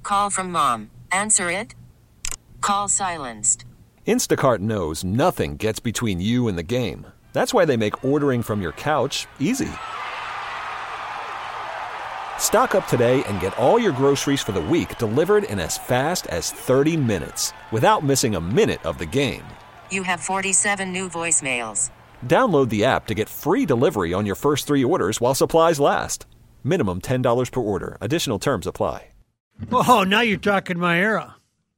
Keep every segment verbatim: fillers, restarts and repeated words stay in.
Call from mom. Answer it. Call silenced. Instacart knows nothing gets between you and the game. That's why they make ordering from your couch easy. Stock up today and get all your groceries for the week delivered in as fast as thirty minutes without missing a minute of the game. You have forty-seven new voicemails. Download the app to get free delivery on your first three orders while supplies last. Minimum ten dollars per order. Additional terms apply. Oh, now you're talking my era.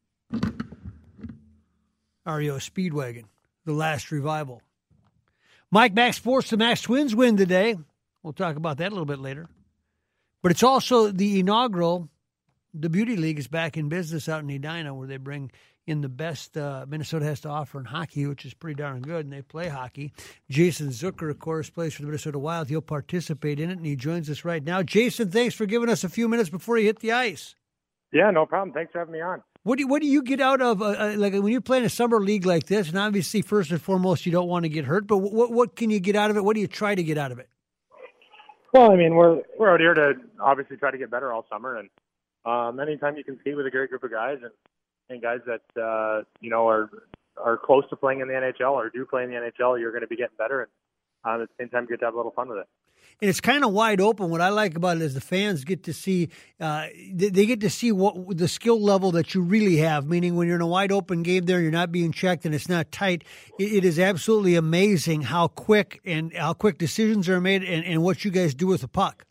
R E O Speedwagon, the last revival. Mike, Max Sports, the Max Twins win today. We'll talk about that a little bit later. But it's also the inaugural, the Beauty League is back in business out in Edina, where they bring in the best uh, Minnesota has to offer in hockey, which is pretty darn good, and they play hockey. Jason Zucker, of course, plays for the Minnesota Wild. He'll participate in it, and he joins us right now. Jason, thanks for giving us a few minutes before you hit the ice. Yeah, no problem. Thanks for having me on. What do you, what do you get out of, uh, uh, like when you're playing a summer league like this, and obviously, first and foremost, you don't want to get hurt, but what what can you get out of it? What do you try to get out of it? Well, I mean, we're we're out here to obviously try to get better all summer, and um, anytime you can skate with a great group of guys and, and guys that uh, you know are are close to playing in the N H L or do play in the N H L, you're going to be getting better, and um, at the same time, get to have a little fun with it. And it's kind of wide open. What I like about it is the fans get to see, uh, they, they get to see what the skill level that you really have, meaning when you're in a wide open game there, you're not being checked and it's not tight. It, it is absolutely amazing how quick and how quick decisions are made and, and what you guys do with the puck.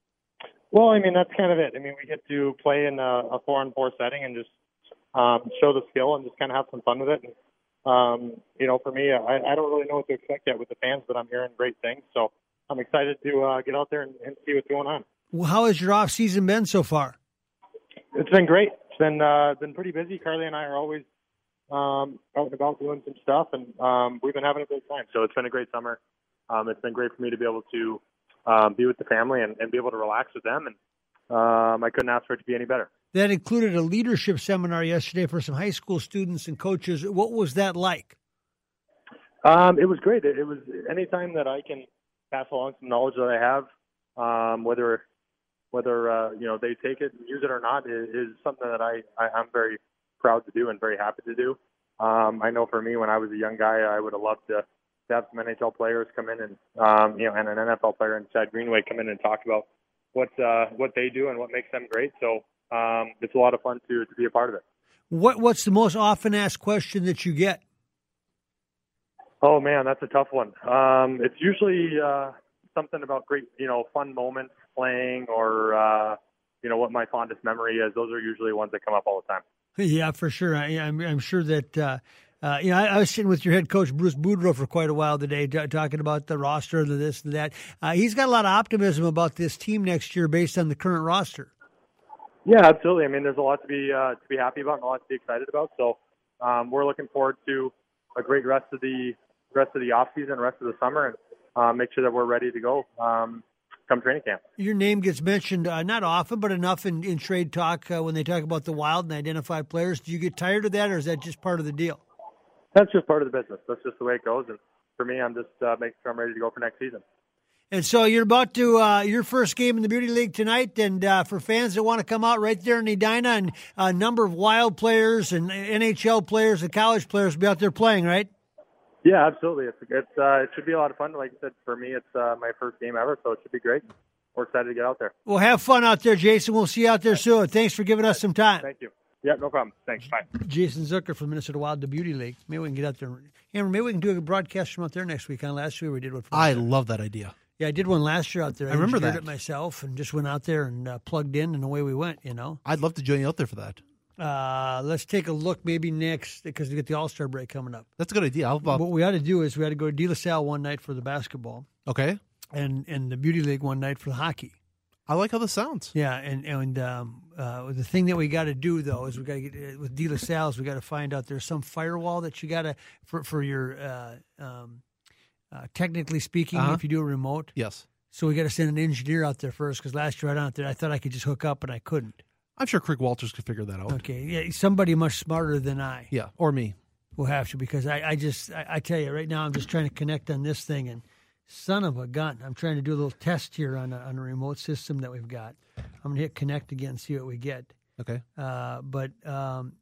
Well, I mean, that's kind of it. I mean, we get to play in a, a four-on-four setting and just um, show the skill and just kind of have some fun with it. And, um, you know, for me, I, I don't really know what to expect yet with the fans, but I'm hearing great things. So I'm excited to uh, get out there and, and see what's going on. Well, how has your off season been so far? It's been great. It's been uh, been pretty busy. Carly and I are always um, out and about doing some stuff, and um, we've been having a great time. So it's been a great summer. Um, it's been great for me to be able to um, be with the family and, and be able to relax with them, and um, I couldn't ask for it to be any better. That included a leadership seminar yesterday for some high school students and coaches. What was that like? Um, it was great. It, it was anytime that I can pass along some knowledge that I have, um, whether whether uh, you know they take it and use it or not, is, is something that I, I I'm very proud to do and very happy to do. Um, I know for me, when I was a young guy, I would have loved to, to have some N H L players come in and um, you know, and an N F L player in Chad Greenway come in and talk about what uh, what they do and what makes them great. So um, it's a lot of fun to to be a part of it. What what's the most often asked question that you get? Oh, man, that's a tough one. Um, it's usually uh, something about great, you know, fun moments playing or, uh, you know, what my fondest memory is. Those are usually ones that come up all the time. Yeah, for sure. I, I'm, I'm sure that, uh, uh, you know, I, I was sitting with your head coach, Bruce Boudreau, for quite a while today, t- talking about the roster, the this and that. Uh, he's got a lot of optimism about this team next year based on the current roster. Yeah, absolutely. I mean, there's a lot to be uh, to be happy about and a lot to be excited about. So um, we're looking forward to a great rest of the rest of the off season, rest of the summer, and uh, make sure that we're ready to go um, come training camp. Your name gets mentioned uh, not often, but enough in, in trade talk uh, when they talk about the Wild and identify players. Do you get tired of that, or is that just part of the deal? That's just part of the business. That's just the way it goes. And for me, I'm just uh, making sure I'm ready to go for next season. And so you're about to uh, your first game in the Beauty League tonight, and uh, for fans that want to come out right there in Edina, and a number of Wild players and N H L players and college players will be out there playing, right? Yeah, absolutely. It's, it's uh, it should be a lot of fun. Like I said, for me, it's uh, my first game ever, so it should be great. We're excited to get out there. Well, have fun out there, Jason. We'll see you out there soon. Thanks for giving us some time. Thank you. Yeah, no problem. Thanks. Bye. Jason Zucker from Minnesota Wild, the Beauty League. Maybe we can get out there. Amber, maybe we can do a broadcast from out there next week. On last year we did one. From I love that idea. Yeah, I did one last year out there. I, I remember that. I that. it myself and just went out there and uh, plugged in, and away we went, you know. I'd love to join you out there for that. Uh, let's take a look maybe next, because we get the All-Star break coming up. That's a good idea. I'll, I'll... What we ought to do is we ought to go to De La Salle one night for the basketball. Okay. And and the Beauty League one night for the hockey. I like how this sounds. Yeah, and and um, uh, the thing that we got to do though is we got to get with De La Salle's. We got to find out there's some firewall that you got to for for your uh, um, uh, technically speaking, uh-huh. if you do a remote. Yes. So we got to send an engineer out there first, because last year I went out there, I thought I could just hook up, and I couldn't. I'm sure Craig Walters could figure that out. Okay, yeah, somebody much smarter than I. Yeah, or me. Will have to, because I, I just, I, I tell you, right now I'm just trying to connect on this thing, and son of a gun, I'm trying to do a little test here on a, on a remote system that we've got. I'm going to hit connect again and see what we get. Okay. Uh, but um,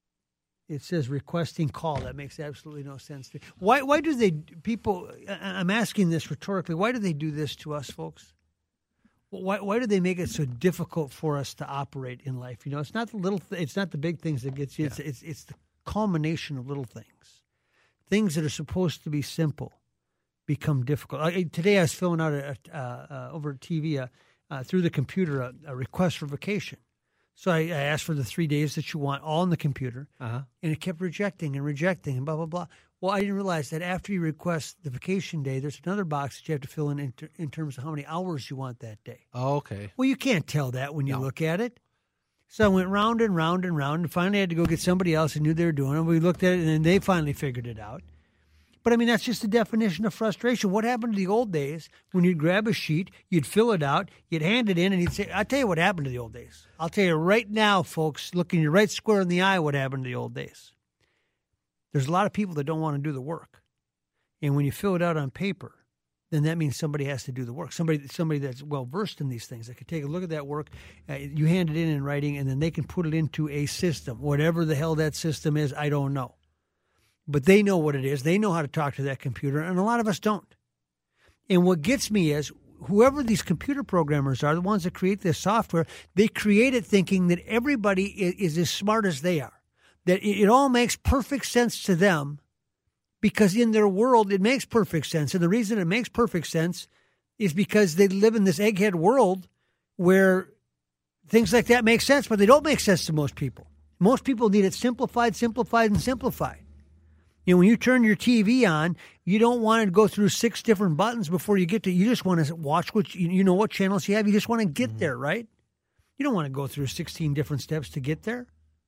it says requesting call. That makes absolutely no sense to me. Why, why do they, people, I'm asking this rhetorically, why do they do this to us, folks? Why, why do they make it so difficult for us to operate in life? You know, it's not the little, th- it's not the big things that gets you. It's, Yeah. it's, it's the culmination of little things. Things that are supposed to be simple become difficult. I, today I was filling out a, uh, uh, over T V uh, uh, through the computer a, a request for vacation. So I, I asked for the three days that you want, all on the computer, Uh-huh. and it kept rejecting and rejecting and blah, blah, blah. Well, I didn't realize that after you request the vacation day, there's another box that you have to fill in in, ter- in terms of how many hours you want that day. Oh, okay. Well, you can't tell that when you No. look at it. So I went round and round and round, and finally I had to go get somebody else who knew they were doing it. We looked at it, and then they finally figured it out. But, I mean, that's just the definition of frustration. What happened to the old days when you'd grab a sheet, you'd fill it out, you'd hand it in, and you'd say, I'll tell you what happened to the old days. I'll tell you right now, folks, looking you right square in the eye what happened to the old days. There's a lot of people that don't want to do the work. And when you fill it out on paper, then that means somebody has to do the work. Somebody somebody that's well-versed in these things that can take a look at that work. Uh, you hand it in in writing, and then they can put it into a system. Whatever the hell that system is, I don't know. But they know what it is. They know how to talk to that computer, and a lot of us don't. And what gets me is whoever these computer programmers are, the ones that create this software, they create it thinking that everybody is, is as smart as they are, that it, it all makes perfect sense to them because in their world it makes perfect sense. And the reason it makes perfect sense is because they live in this egghead world where things like that make sense, but they don't make sense to most people. Most people need it simplified, simplified, and simplified. You know, when you turn your T V on, you don't want to go through six different buttons before you get to, you just want to watch what, you, you know what channels you have. You just want to get mm-hmm. there, right? You don't want to go through sixteen different steps to get there.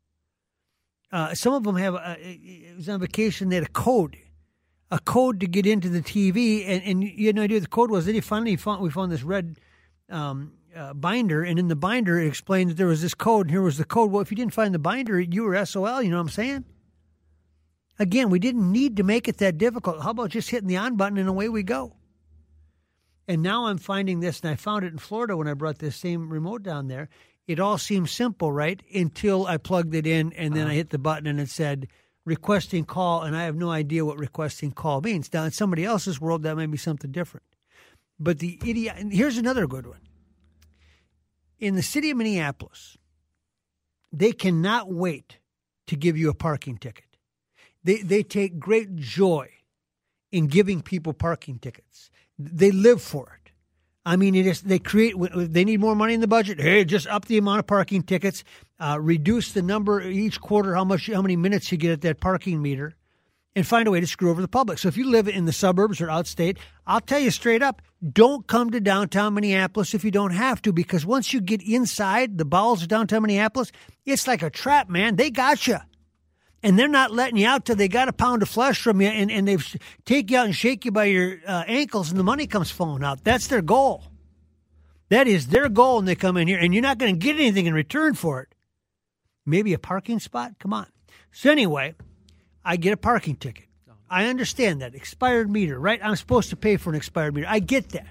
Uh, some of them have, a, it was on vacation, they had a code, a code to get into the T V, and, and you had no idea what the code was. Then you finally found, we found this red um, uh, binder, and in the binder it explained that there was this code, and here was the code. Well, if you didn't find the binder, you were S O L, you know what I'm saying? Again, we didn't need to make it that difficult. How about just hitting the on button and away we go? And now I'm finding this, and I found it in Florida when I brought this same remote down there. It all seemed simple, right, until I plugged it in, and then uh-huh. I hit the button, and it said requesting call, and I have no idea what requesting call means. Now, in somebody else's world, that may be something different. But the idiot, and here's another good one. In the city of Minneapolis, they cannot wait to give you a parking ticket. They they take great joy in giving people parking tickets. They live for it. I mean, it is, they create. They need more money in the budget. Hey, just up the amount of parking tickets. Uh, reduce the number each quarter. How much? How many minutes you get at that parking meter, and find a way to screw over the public. So if you live in the suburbs or outstate, I'll tell you straight up: don't come to downtown Minneapolis if you don't have to, because once you get inside the bowels of downtown Minneapolis, it's like a trap, man. They got you. And they're not letting you out till they got a pound of flesh from you, and, and they take you out and shake you by your uh, ankles, and the money comes flowing out. That's their goal. That is their goal when they come in here, and you're not going to get anything in return for it. Maybe a parking spot? Come on. So anyway, I get a parking ticket. I understand that. Expired meter, right? I'm supposed to pay for an expired meter. I get that.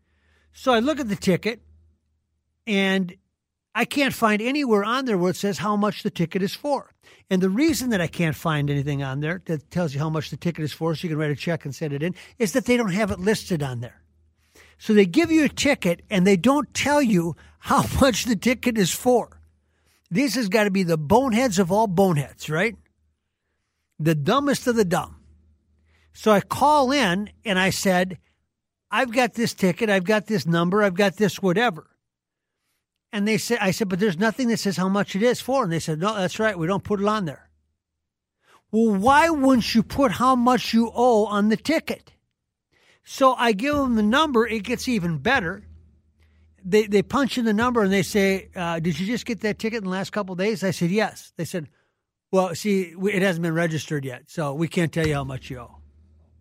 So I look at the ticket, and I can't find anywhere on there where it says how much the ticket is for. And the reason that I can't find anything on there that tells you how much the ticket is for so you can write a check and send it in is that they don't have it listed on there. So they give you a ticket and they don't tell you how much the ticket is for. This has got to be the boneheads of all boneheads, right? The dumbest of the dumb. So I call in and I said, I've got this ticket, I've got this number, I've got this whatever. And they said, I said, but there's nothing that says how much it is for. And they said, no, that's right. We don't put it on there. Well, why wouldn't you put how much you owe on the ticket? So I give them the number. It gets even better. They they punch in the number and they say, uh, did you just get that ticket in the last couple of days? I said, yes. They said, well, see, it hasn't been registered yet, so we can't tell you how much you owe.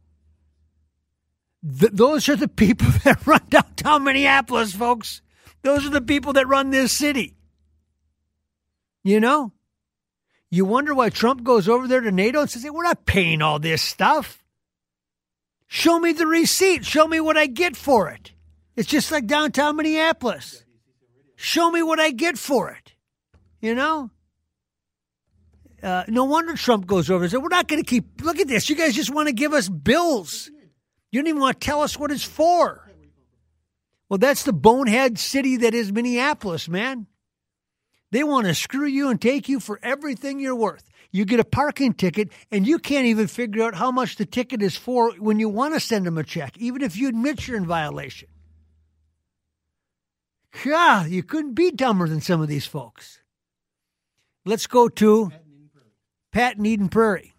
Th- those are the people that run downtown Minneapolis, folks. Those are the people that run this city. You know? You wonder why Trump goes over there to NATO and says, hey, we're not paying all this stuff. Show me the receipt. Show me what I get for it. It's just like downtown Minneapolis. Show me what I get for it. You know? Uh, no wonder Trump goes over and says, we're not going to keep, look at this. You guys just want to give us bills. You don't even want to tell us what it's for. Well, that's the bonehead city that is Minneapolis, man. They want to screw you and take you for everything you're worth. You get a parking ticket, and you can't even figure out how much the ticket is for when you want to send them a check, even if you admit you're in violation. God, you couldn't be dumber than some of these folks. Let's go to Pat in Eden Prairie.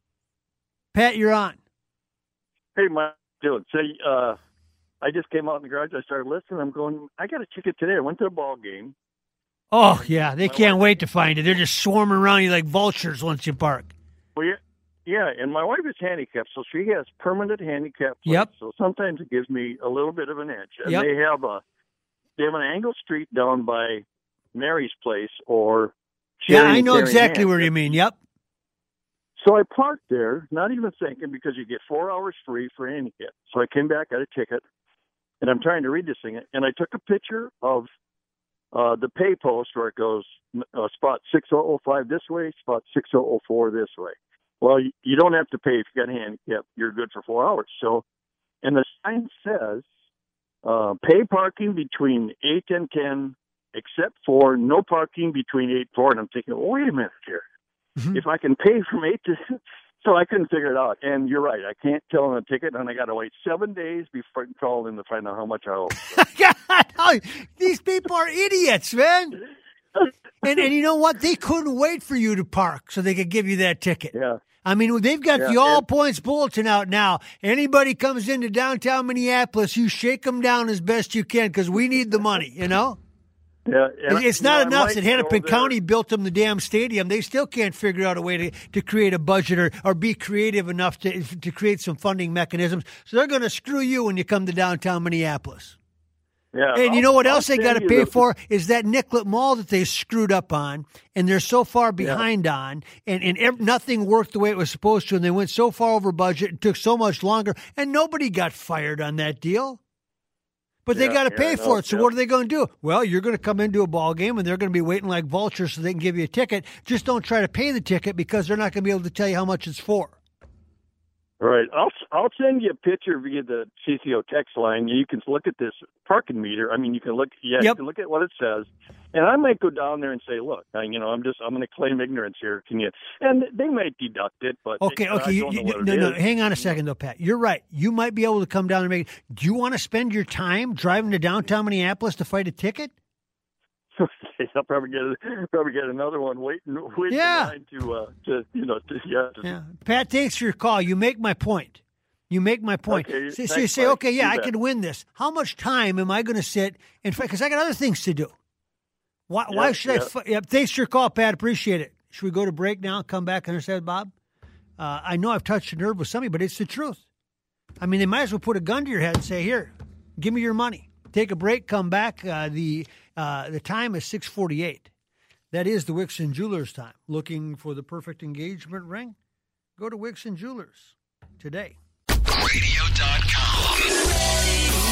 Pat, you're on. Hey, Mike, doing? Say, uh, I just came out in the garage. I started listening. I'm going, I got a ticket today. I went to a ball game. Oh, yeah. They can't wait to find it. They're just swarming around you like vultures once you park. Well, yeah, yeah, and my wife is handicapped, so she has permanent handicap plates. Yep. So sometimes it gives me a little bit of an edge. And Yep. they have a they have an angled street down by Mary's place or Yeah, Sharon I know and exactly Carrie what Ann. you mean. Yep. So I parked there, not even thinking, because you get four hours free for handicap. So I came back, got a ticket, and I'm trying to read this thing, and I took a picture of uh, the pay post where it goes uh, spot six oh oh five this way, spot six oh oh four this way. Well, you, you don't have to pay if you got a handicap. You're good for four hours. So, and the sign says, uh, pay parking between eight and ten, except for no parking between eight and four. And I'm thinking, well, wait a minute here. Mm-hmm. If I can pay from eight to, so I couldn't figure it out. And you're right, I can't tell them a ticket, and I got to wait seven days before I can call in to find out how much I owe. God, these people are idiots, man. And and you know what? They couldn't wait for you to park so they could give you that ticket. Yeah. I mean, they've got Yeah, the all and- points bulletin out now. Anybody comes into downtown Minneapolis, you shake them down as best you can because we need the money, you know? Yeah, and, It's you not know, I enough might that go Hennepin there. County built them the damn stadium. They still can't figure out a way to, to create a budget or, or be creative enough to to create some funding mechanisms. So they're going to screw you when you come to downtown Minneapolis. Yeah, And you I'll- know what I'll else they send got to you pay the- for is that Nicollet Mall that they screwed up on, and they're so far behind on, and, and ev- nothing worked the way it was supposed to, and they went so far over budget and took so much longer, and nobody got fired on that deal. But they Yeah, got to yeah, pay I for know, it. So yeah. what are they going to do? Well, you're going to come into a ball game, and they're going to be waiting like vultures so they can give you a ticket. Just don't try to pay the ticket because they're not going to be able to tell you how much it's for. All right, I'll I'll send you a picture via the C C O text line. You can look at this parking meter. I mean, you can look. Yeah, Yep. you can look at what it says. And I might go down there and say, look, I, you know, I'm just I'm going to claim ignorance here. Can you? And they might deduct it, but Okay, I okay. You, don't know you, what it no, no. is. Hang on a second, though, Pat. You're right. You might be able to come down and make. Do you want to spend your time driving to downtown Minneapolis to fight a ticket? I'll probably get a, probably get another one waiting waiting Yeah. in line to uh to you know to, yeah. To, Yeah, Pat. Thanks for your call. You make my point. You make my point. Okay, so, so you thanks, say, Mike. okay, yeah, You I bet. can win this. How much time am I going to sit and fight? Because I got other things to do. Why? Yeah, why should I? yeah. Fi- yeah, thanks for your call, Pat. Appreciate it. Should we go to break now? Come back and say, Bob. Uh, I know I've touched a nerve with somebody, but it's the truth. I mean, they might as well put a gun to your head and say, "Here, give me your money." Take a break. Come back. Uh, the uh, the time is six forty-eight. That is the Wixon Jewelers time. Looking for the perfect engagement ring? Go to Wixon Jewelers today. radio dot com.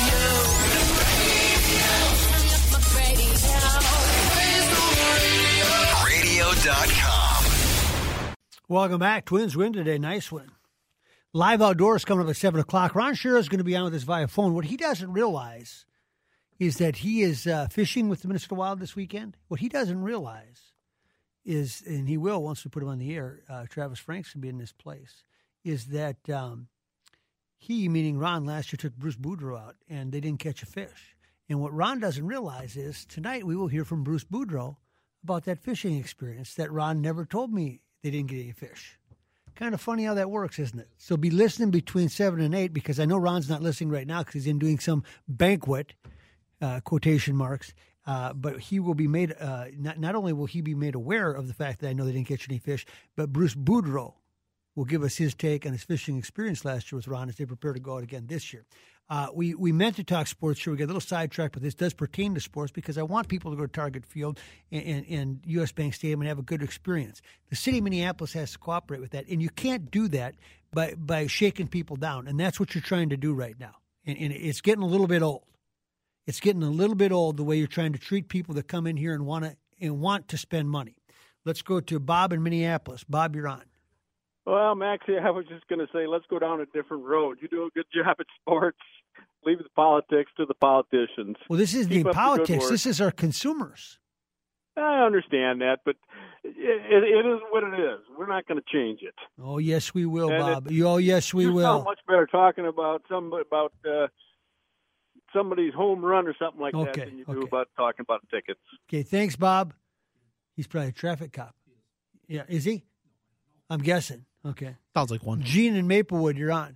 radio dot com. Welcome back. Twins win today. Nice win. Live Outdoors coming up at seven o'clock. Ron Shira is going to be on with us via phone. What he doesn't realize is that he is uh, fishing with the Minnesota Wild this weekend. What he doesn't realize is, and he will once we put him on the air, uh, Travis Franks will be in this place, is that um, he, meaning Ron, last year took Bruce Boudreau out, and they didn't catch a fish. And what Ron doesn't realize is tonight we will hear from Bruce Boudreau about that fishing experience that Ron never told me they didn't get any fish. Kind of funny how that works, isn't it? So be listening between seven and eight because I know Ron's not listening right now because he's in doing some banquet, uh, quotation marks. Uh, but he will be made, uh, not, not only will he be made aware of the fact that I know they didn't catch any fish, but Bruce Boudreau will give us his take on his fishing experience last year with Ron as they prepare to go out again this year. Uh, we, we meant to talk sports here. We got a little sidetracked, but this does pertain to sports because I want people to go to Target Field and, and, and U S. Bank Stadium and have a good experience. The city of Minneapolis has to cooperate with that, and you can't do that by, by shaking people down, and that's what you're trying to do right now. And, and it's getting a little bit old. It's getting a little bit old the way you're trying to treat people that come in here and want to and want to spend money. Let's go to Bob in Minneapolis. Bob, you're on. Well, Maxie, I was just going to say, let's go down a different road. You do a good job at sports. Leave the politics to the politicians. Well, this isn't Keep even up the good politics. work. This is our consumers. I understand that, but it, it, it is what it is. We're not going to change it. Oh, yes, we will, And Bob. You- oh, yes, we you will. sound much better talking about some about uh, somebody's home run or something like Okay, that than you do okay. about talking about tickets. Okay, thanks, Bob. He's probably a traffic cop. Yeah, is he? I'm guessing. Okay. Sounds like one. Gene in Maplewood, you're on.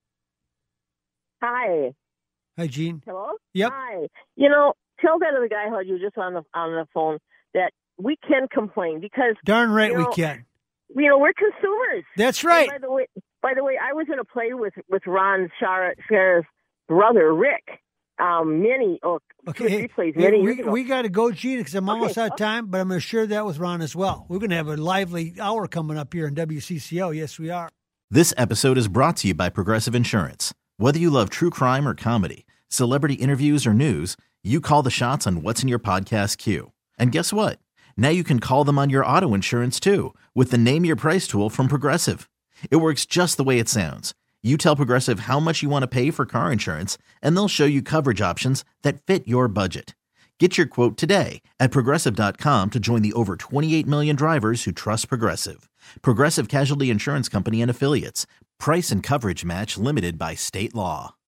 Hi. Hi, Gene. Hello? Yep. Hi. You know, tell that other guy who you just on the on the phone that we can complain because Darn right you we know, can. You know, we're consumers. That's right. And by the way, by the way, I was in a play with with Ron Shar's brother Rick. Um, many oh, two or Okay, three hey, plays hey, many we, years ago. we got to go, Gene, because I'm Okay, almost out of okay. time, but I'm going to share that with Ron as well. We're going to have a lively hour coming up here in W C C O. Yes, we are. This episode is brought to you by Progressive Insurance. Whether you love true crime or comedy, celebrity interviews or news, you call the shots on what's in your podcast queue. And guess what? Now you can call them on your auto insurance too with the Name Your Price tool from Progressive. It works just the way it sounds. You tell Progressive how much you want to pay for car insurance, and they'll show you coverage options that fit your budget. Get your quote today at Progressive dot com to join the over twenty-eight million drivers who trust Progressive. Progressive Casualty Insurance Company and Affiliates. Price and coverage match limited by state law.